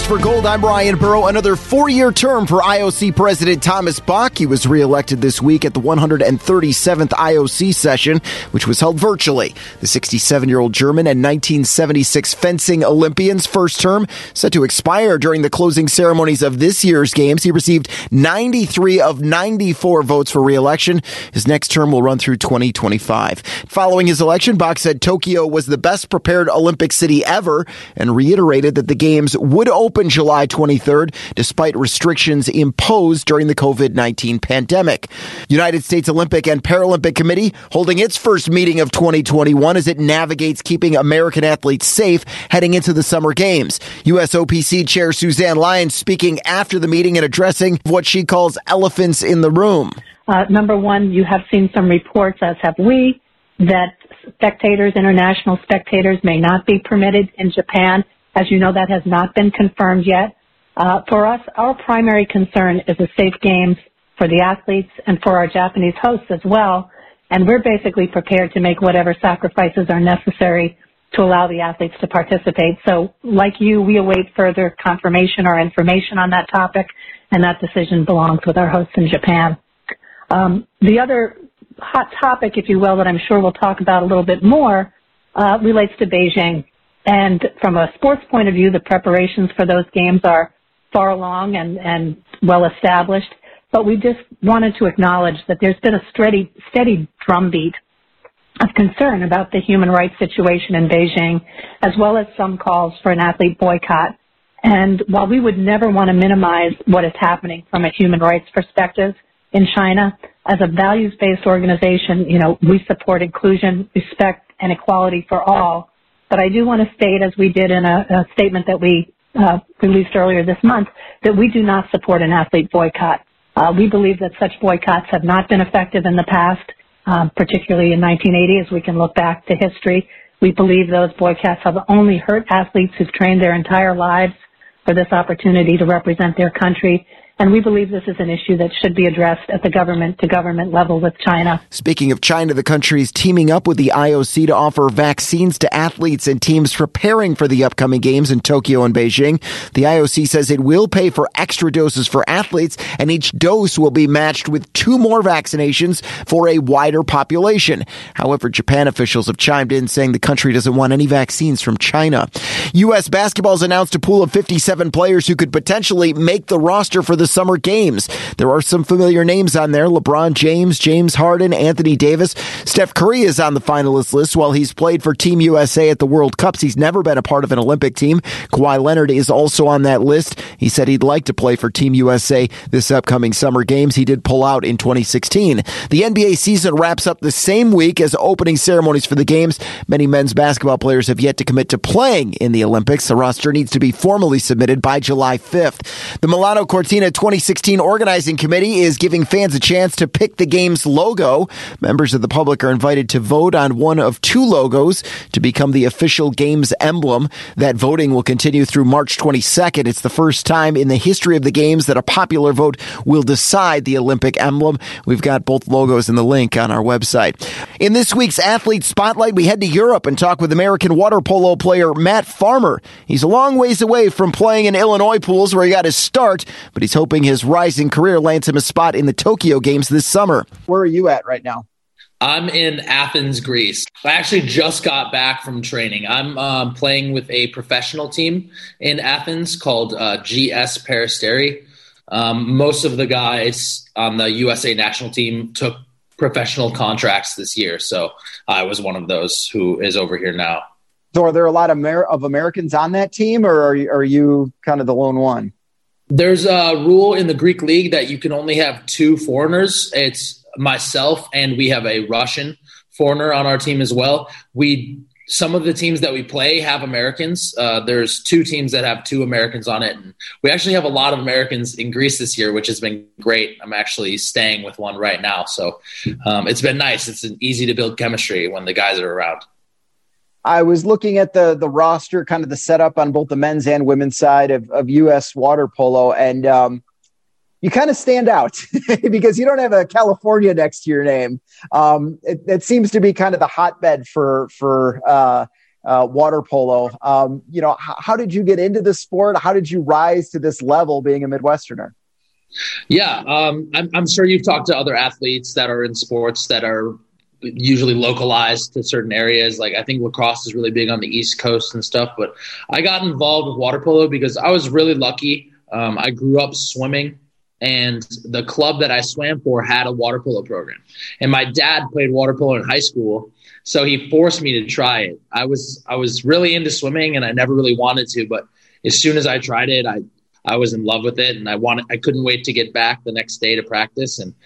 for Gold. I'm Ryan Burrow. Another 4-year term for IOC President Thomas Bach. He was reelected this week at the 137th IOC session, which was held virtually. The 67-year-old German and 1976 fencing Olympian's first term set to expire during the closing ceremonies of this year's games. He received 93 of 94 votes for reelection. His next term will run through 2025. Following his election, Bach said Tokyo was the best prepared Olympic city ever and reiterated that the games would open July 23rd despite restrictions imposed during the COVID-19 pandemic. United States Olympic and Paralympic Committee holding its first meeting of 2021 as it navigates keeping American athletes safe heading into the Summer Games. USOPC Chair Suzanne Lyons speaking after the meeting and addressing what she calls elephants in the room. Number one, you have seen some reports, as have we, that international spectators may not be permitted in Japan. As you know, that has not been confirmed yet. For us, our primary concern is a safe games for the athletes and for our Japanese hosts as well. And we're basically prepared to make whatever sacrifices are necessary to allow the athletes to participate. So like you, we await further confirmation or information on that topic, and that decision belongs with our hosts in Japan. The other hot topic, if you will, that I'm sure we'll talk about a little bit more, relates to Beijing. And from a sports point of view, the preparations for those games are far along and well established. But we just wanted to acknowledge that there's been a steady drumbeat of concern about the human rights situation in Beijing, as well as some calls for an athlete boycott. And while we would never want to minimize what is happening from a human rights perspective in China, as a values-based organization, we support inclusion, respect, and equality for all. But I do want to state, as we did in a statement that we released earlier this month, that we do not support an athlete boycott. We believe that such boycotts have not been effective in the past, particularly in 1980, as we can look back to history. We believe those boycotts have only hurt athletes who've trained their entire lives for this opportunity to represent their country. And we believe this is an issue that should be addressed at the government-to-government level with China. Speaking of China, the country is teaming up with the IOC to offer vaccines to athletes and teams preparing for the upcoming games in Tokyo and Beijing. The IOC says it will pay for extra doses for athletes, and each dose will be matched with 2 more vaccinations for a wider population. However, Japan officials have chimed in saying the country doesn't want any vaccines from China. U.S. basketball has announced a pool of 57 players who could potentially make the roster for the Summer Games. There are some familiar names on there: LeBron James, James Harden, Anthony Davis. Steph Curry is on the finalist list. While he's played for Team USA at the World Cups, he's never been a part of an Olympic team. Kawhi Leonard is also on that list. He said he'd like to play for Team USA this upcoming Summer Games. He did pull out in 2016. The NBA season wraps up the same week as opening ceremonies for the games. Many men's basketball players have yet to commit to playing in the Olympics. The roster needs to be formally submitted by July 5th. The Milano Cortina 2016 Organizing Committee is giving fans a chance to pick the game's logo. Members of the public are invited to vote on one of 2 logos to become the official game's emblem. That voting will continue through March 22nd. It's the first time in the history of the games that a popular vote will decide the Olympic emblem. We've got both logos in the link on our website. In this week's Athlete Spotlight, we head to Europe and talk with American water polo player Matt Farmer. He's a long ways away from playing in Illinois pools where he got his start, but he's hoping his rising career lands him a spot in the Tokyo Games this summer. Where are you at right now? I'm in Athens, Greece. I actually just got back from training. I'm playing with a professional team in Athens called GS Peristeri. Most of the guys on the USA national team took professional contracts this year, so I was one of those who is over here now. So are there a lot of Americans on that team, or are you kind of the lone one? There's a rule in the Greek league that you can only have 2 foreigners. It's myself, and we have a Russian foreigner on our team as well. Some of the teams that we play have Americans. There's 2 teams that have 2 Americans on it. And we actually have a lot of Americans in Greece this year, which has been great. I'm actually staying with one right now. So it's been nice. It's easy to build chemistry when the guys are around. I was looking at the roster, kind of the setup on both the men's and women's side of U.S. water polo, and you kind of stand out because you don't have a California next to your name. It seems to be kind of the hotbed for water polo. How did you get into the sport? How did you rise to this level being a Midwesterner? Yeah, I'm sure you've talked to other athletes that are in sports that are usually localized to certain areas. Like I think lacrosse is really big on the East Coast and stuff, but I got involved with water polo because I was really lucky. I grew up swimming, and the club that I swam for had a water polo program. And my dad played water polo in high school, so he forced me to try it. I was really into swimming, and I never really wanted to, but as soon as I tried it, I was in love with it, and I couldn't wait to get back the next day to practice. And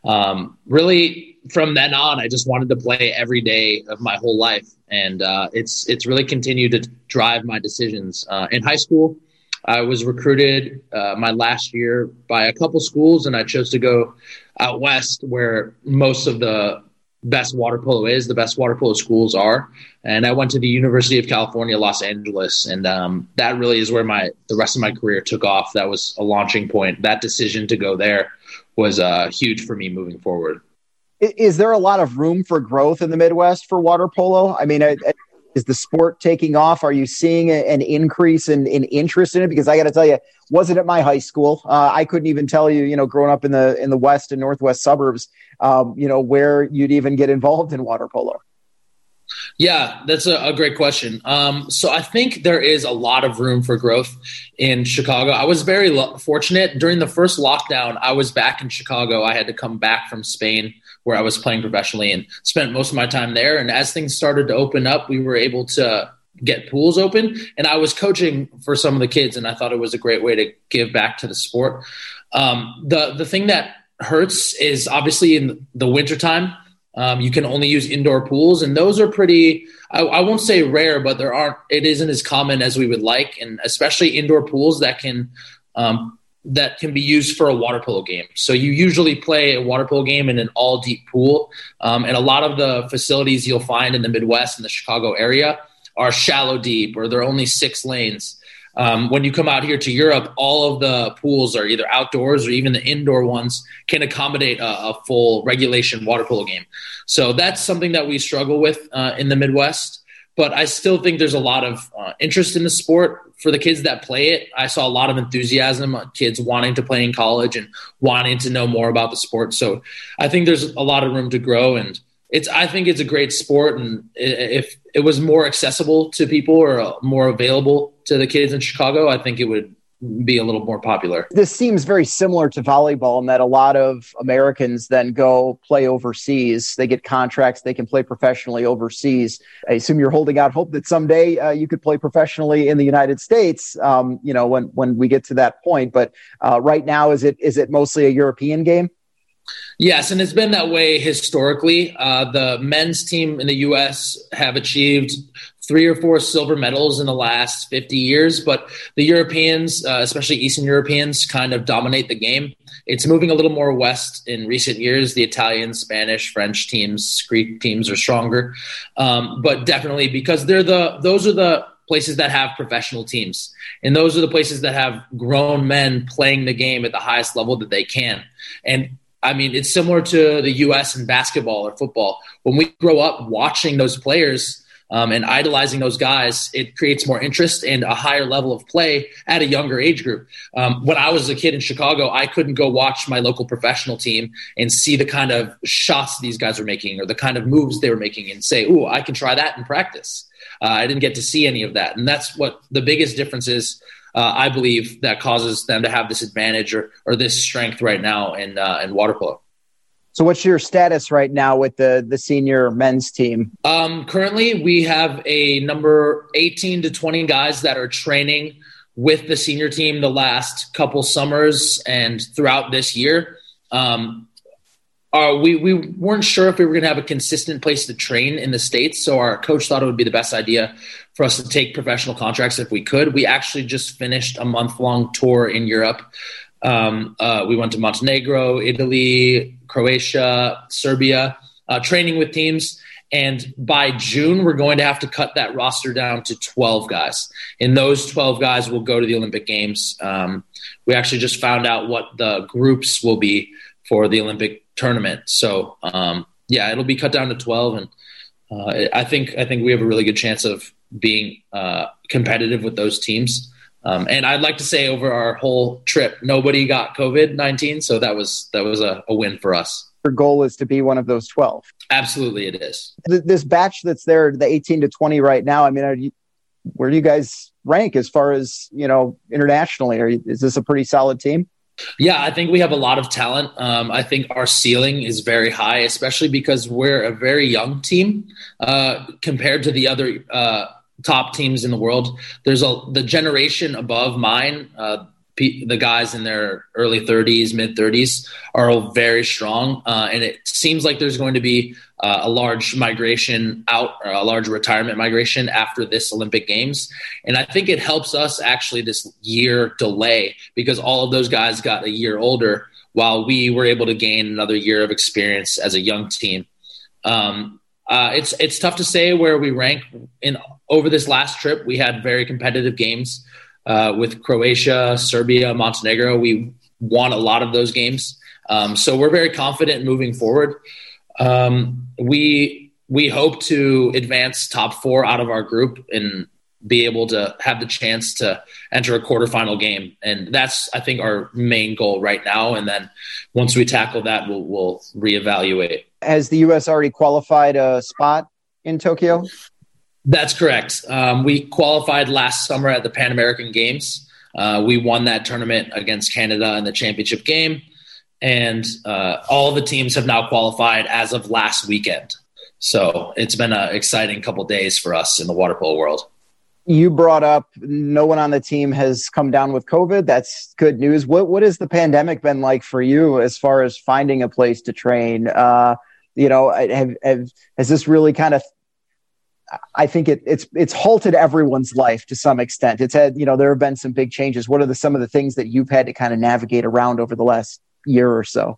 really from then on, I just wanted to play every day of my whole life. And it's really continued to drive my decisions. In high school, I was recruited my last year by a couple schools, and I chose to go out west where most of the best water polo is, the best water polo schools are. And I went to the University of California, Los Angeles. And that really is where the rest of my career took off. That was a launching point. That decision to go there was huge for me moving forward. Is there a lot of room for growth in the Midwest for water polo? I mean, is the sport taking off? Are you seeing an increase in interest in it? Because I got to tell you, wasn't at my high school. I couldn't even tell you, growing up in the west and northwest suburbs, where you'd even get involved in water polo. Yeah, that's a great question. So I think there is a lot of room for growth in Chicago. I was very fortunate. During the first lockdown, I was back in Chicago. I had to come back from Spain, where I was playing professionally, and spent most of my time there. And as things started to open up, we were able to get pools open. And I was coaching for some of the kids, and I thought it was a great way to give back to the sport. The thing that hurts is obviously in the wintertime, you can only use indoor pools, and those are pretty, I won't say rare, but it isn't as common as we would like. And especially indoor pools that can be used for a water polo game. So you usually play a water polo game in an all deep pool. And a lot of the facilities you'll find in the Midwest and the Chicago area are shallow deep, or they're only 6 lanes. When you come out here to Europe, all of the pools are either outdoors, or even the indoor ones can accommodate a full regulation water polo game. So that's something that we struggle with in the Midwest. But I still think there's a lot of interest in the sport for the kids that play it. I saw a lot of enthusiasm, kids wanting to play in college and wanting to know more about the sport. So I think there's a lot of room to grow, and I think it's a great sport. And if it was more accessible to people, or more available to the kids in Chicago, I think it would be a little more popular. This seems very similar to volleyball in that a lot of Americans then go play overseas. They get contracts, they can play professionally overseas. I assume you're holding out hope that someday you could play professionally in the United States, when we get to that point. But right now, is it mostly a European game? Yes, and it's been that way historically. The men's team in the U.S. have achieved 3 or 4 silver medals in the last 50 years, but the Europeans, especially Eastern Europeans, kind of dominate the game. It's moving a little more west in recent years. The Italian, Spanish, French teams, Greek teams are stronger, but definitely because those are the places that have professional teams, and those are the places that have grown men playing the game at the highest level that they can. And I mean, it's similar to the U.S. in basketball or football. When we grow up watching those players and idolizing those guys, it creates more interest and a higher level of play at a younger age group. When I was a kid in Chicago, I couldn't go watch my local professional team and see the kind of shots these guys were making, or the kind of moves they were making, and say, "Ooh, I can try that in practice." I didn't get to see any of that. And that's what the biggest difference is. I believe that causes them to have this advantage or this strength right now in water polo. So what's your status right now with the senior men's team? Currently, we have a number 18 to 20 guys that are training with the senior team the last couple summers and throughout this year. We weren't sure if we were going to have a consistent place to train in the States, so our coach thought it would be the best idea for us to take professional contracts if we could. We actually just finished a month-long tour in Europe. We went to Montenegro, Italy, Croatia, Serbia, training with teams. And by June, we're going to have to cut that roster down to 12 guys. And those 12 guys will go to the Olympic Games. We actually just found out what the groups will be for the Olympic tournament. So, it'll be cut down to 12. I think we have a really good chance of being competitive with those teams. And I'd like to say over our whole trip, nobody got COVID-19. So that was a win for us. Your goal is to be one of those 12. Absolutely, it is. This batch that's there, the 18 to 20 right now, I mean, where do you guys rank as far as, internationally? Is this a pretty solid team? Yeah, I think we have a lot of talent. I think our ceiling is very high, especially because we're a very young team compared to the other top teams in the world. There's the generation above mine, the guys in their early 30s, mid 30s are all very strong. And it seems like there's going to be a large migration out, or a large retirement migration after this Olympic Games. And I think it helps us actually this year delay, because all of those guys got a year older while we were able to gain another year of experience as a young team. It's tough to say where we rank over this last trip. We had very competitive games with Croatia, Serbia, Montenegro. We won a lot of those games. So we're very confident moving forward. We hope to advance top 4 out of our group and be able to have the chance to enter a quarterfinal game. And that's, I think, our main goal right now. And then once we tackle that, we'll reevaluate. Has the U.S. already qualified a spot in Tokyo? That's correct. We qualified last summer at the Pan American Games. We won that tournament against Canada in the championship game. And all the teams have now qualified as of last weekend. So it's been an exciting couple days for us in the water polo world. You brought up no one on the team has come down with COVID. That's good news. What has the pandemic been like for you as far as finding a place to train? Has this really kind of, I think it's halted everyone's life to some extent. It's had, there have been some big changes. What are some of the things that you've had to kind of navigate around over the last year or so?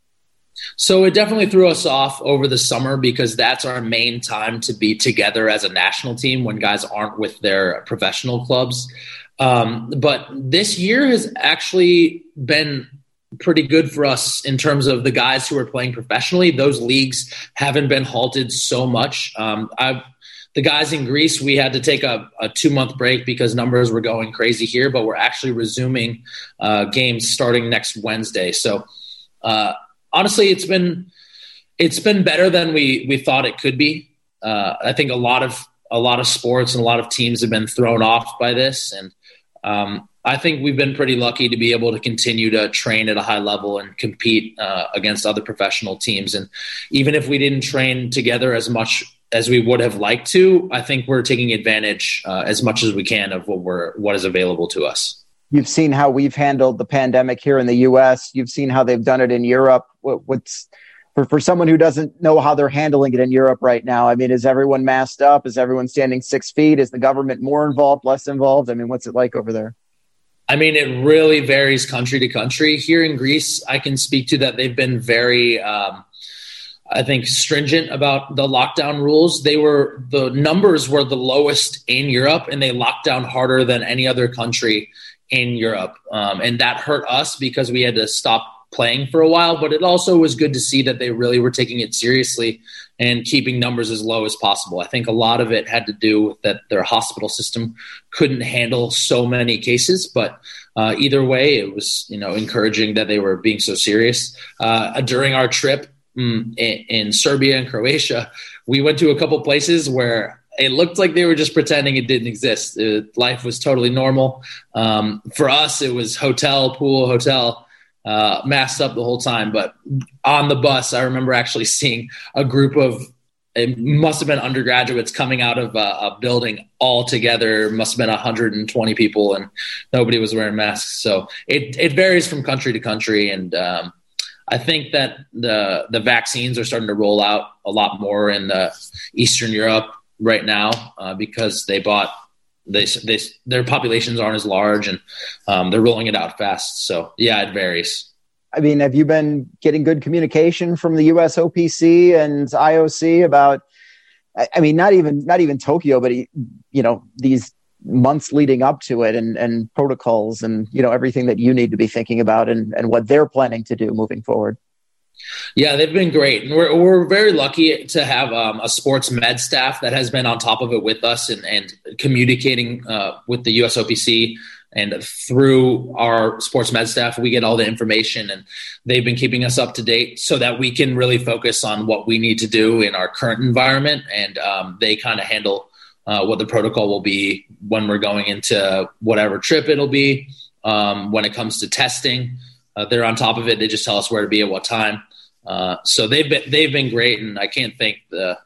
So it definitely threw us off over the summer, because that's our main time to be together as a national team when guys aren't with their professional clubs. But this year has actually been pretty good for us in terms of the guys who are playing professionally. Those leagues haven't been halted so much. The guys in Greece, we had to take a 2-month break because numbers were going crazy here, but we're actually resuming games starting next Wednesday. So honestly, it's been better than we thought it could be. I think a lot of sports and a lot of teams have been thrown off by this, and I think we've been pretty lucky to be able to continue to train at a high level and compete against other professional teams. And even if we didn't train together as much as we would have liked to, I think we're taking advantage as much as we can of what is available to us. You've seen how we've handled the pandemic here in the U.S. You've seen how they've done it in Europe. What's for someone who doesn't know how they're handling it in Europe right now? I mean, is everyone masked up? Is everyone standing 6 feet? Is the government more involved, less involved? I mean, what's it like over there? I mean, it really varies country to country. Here in Greece, I can speak to that. They've been very, I think, stringent about the lockdown rules. The numbers were the lowest in Europe, and they locked down harder than any other country in Europe. And that hurt us because we had to stop playing for a while, but it also was good to see that they really were taking it seriously and keeping numbers as low as possible. I think a lot of it had to do with that their hospital system couldn't handle so many cases, but either way, it was, encouraging that they were being so serious. During our trip in Serbia and Croatia, we went to a couple places where it looked like they were just pretending it didn't exist. Life was totally normal. For us, it was pool, hotel, masked up the whole time. But on the bus, I remember actually seeing a group of, it must have been undergraduates coming out of a building all together. Must have been 120 people, and nobody was wearing masks. So it varies from country to country. And I think that the vaccines are starting to roll out a lot more in Eastern Europe right now because their populations aren't as large, and they're rolling it out fast. So yeah, it varies. I mean, have you been getting good communication from the US OPC and IOC about, I mean, not even Tokyo, but these months leading up to it and protocols and, everything that you need to be thinking about and what they're planning to do moving forward? Yeah, they've been great. And we're very lucky to have a sports med staff that has been on top of it with us and communicating with the USOPC. And through our sports med staff, we get all the information, and they've been keeping us up to date so that we can really focus on what we need to do in our current environment. And they kind of handle what the protocol will be when we're going into whatever trip it'll be. When it comes to testing, they're on top of it. They just tell us where to be at what time. So they've been great, and I can't thank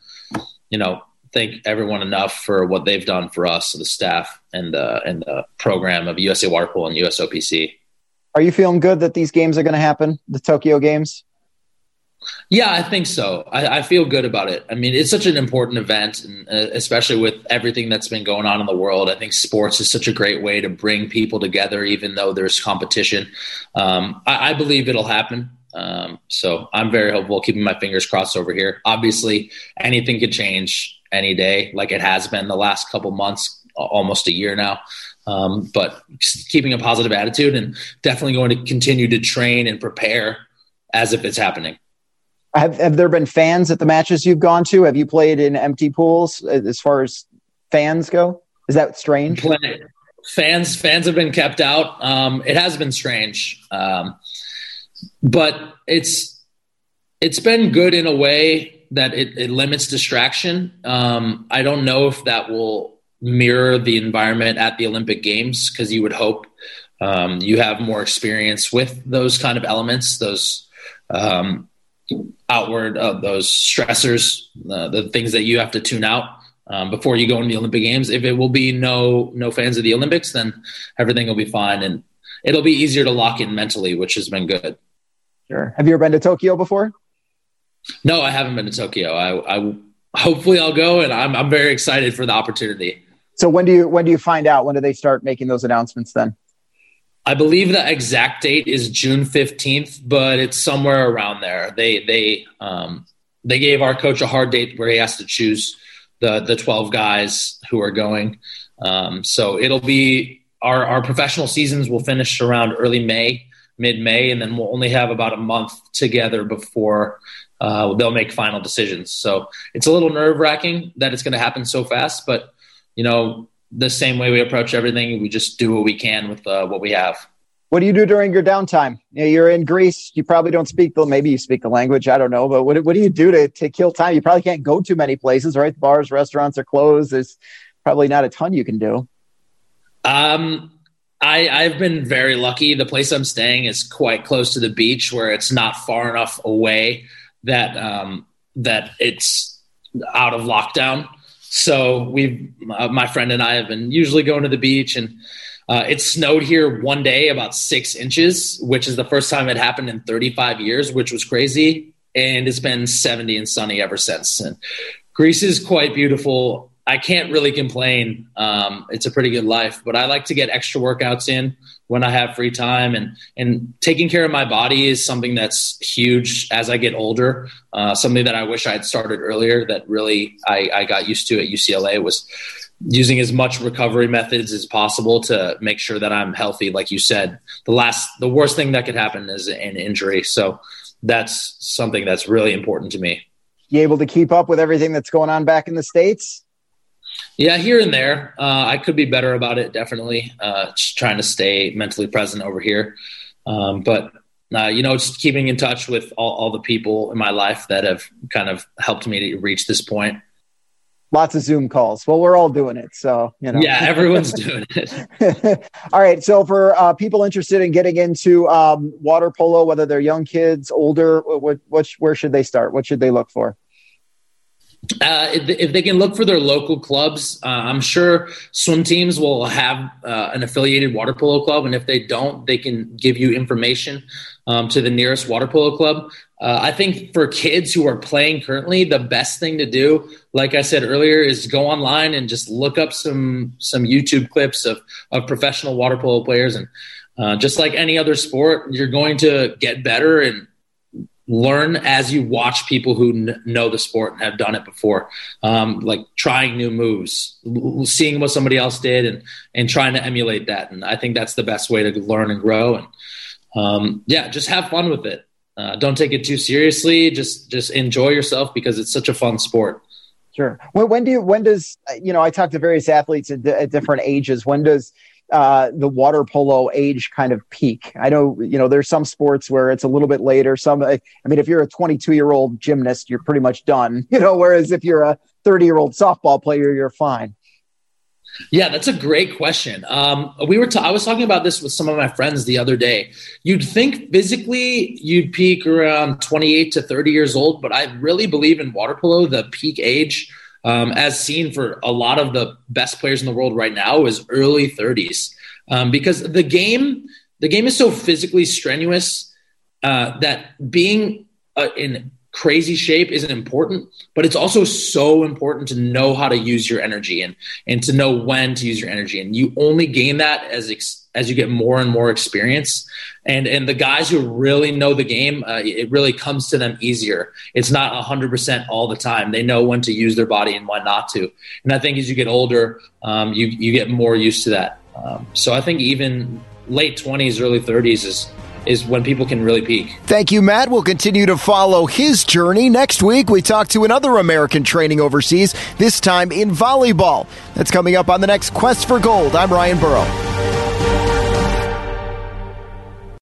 everyone enough for what they've done for us, the staff and the program of USA Water Polo and USOPC. Are you feeling good that these games are going to happen, the Tokyo games? Yeah, I think so. I feel good about it. I mean, it's such an important event, and especially with everything that's been going on in the world. I think sports is such a great way to bring people together, even though there's competition. I believe it'll happen. So I'm very hopeful, keeping my fingers crossed over here. Obviously, anything could change any day, like it has been the last couple months, almost a year now. But just keeping a positive attitude and definitely going to continue to train and prepare as if it's happening. Have there been fans at the matches you've gone to? Have you played in empty pools as far as fans go? Is that strange? Fans have been kept out. It has been strange. But it's been good in a way that it limits distraction. I don't know if that will mirror the environment at the Olympic Games, because you would hope you have more experience with those kind of elements, those those stressors, the things that you have to tune out before you go into the Olympic Games. If it will be no fans of the Olympics, then everything will be fine, and it'll be easier to lock in mentally, which has been good. Sure. Have you ever been to Tokyo before? No, I haven't been to Tokyo. I hopefully I'll go, and I'm very excited for the opportunity. So when do you find out? When do they start making those announcements then? I believe the exact date is June 15th, but it's somewhere around there. They gave our coach a hard date where he has to choose the 12 guys who are going. So it'll be our professional seasons will finish around mid-May, and then we'll only have about a month together before they'll make final decisions. So it's a little nerve-wracking that it's going to happen so fast, but the same way we approach everything, we just do what we can with what we have. What do you do during your downtime? You're in Greece. You probably don't maybe you speak the language. I don't know. But what do you do to kill time? You probably can't go too many places, right? Bars, restaurants are closed. There's probably not a ton you can do. I've been very lucky. The place I'm staying is quite close to the beach, where it's not far enough away that it's out of lockdown. So my friend and I have been usually going to the beach, and it snowed here one day about 6 inches, which is the first time it happened in 35 years, which was crazy. And it's been 70 and sunny ever since. And Greece is quite beautiful. I can't really complain. It's a pretty good life, but I like to get extra workouts in when I have free time, and taking care of my body is something that's huge as I get older. Something that I wish I had started earlier that really I got used to at UCLA was using as much recovery methods as possible to make sure that I'm healthy. Like you said, the worst thing that could happen is an injury. So that's something that's really important to me. You able to keep up with everything that's going on back in the States? Yeah, here and there. I could be better about it, definitely. Just trying to stay mentally present over here. But just keeping in touch with all the people in my life that have kind of helped me to reach this point. Lots of Zoom calls. Well, we're all doing it. So, Yeah, everyone's doing it. All right. So for people interested in getting into water polo, whether they're young kids, older, where should they start? What should they look for? If they can look for their local clubs, I'm sure swim teams will have an affiliated water polo club. And if they don't, they can give you information to the nearest water polo club. I think for kids who are playing currently, the best thing to do, like I said earlier, is go online and just look up some YouTube clips of professional water polo players. And just like any other sport, you're going to get better and learn as you watch people who know the sport and have done it before, like trying new moves, seeing what somebody else did and trying to emulate that. And I think that's the best way to learn and grow. And just have fun with it. Don't take it too seriously. Just enjoy yourself because it's such a fun sport. Sure. When does I talk to various athletes at different ages. When does the water polo age kind of peak? I know, there's some sports where it's a little bit later. If you're a 22-year-old gymnast, you're pretty much done, whereas if you're a 30-year-old softball player, you're fine. Yeah, that's a great question. I was talking about this with some of my friends the other day. You'd think physically you'd peak around 28 to 30 years old, but I really believe in water polo, the peak age, as seen for a lot of the best players in the world right now, is early 30s. Because the game is so physically strenuous that being in crazy shape isn't important, but it's also so important to know how to use your energy and to know when to use your energy. And you only gain that as you get more and more experience. And the guys who really know the game, it really comes to them easier. It's not 100% all the time. They know when to use their body and when not to. And I think as you get older, you get more used to that. So I think even late 20s, early 30s is when people can really peak. Thank you, Matt. We'll continue to follow his journey. Next week, we talk to another American training overseas, this time in volleyball. That's coming up on the next Quest for Gold. I'm Ryan Burrow.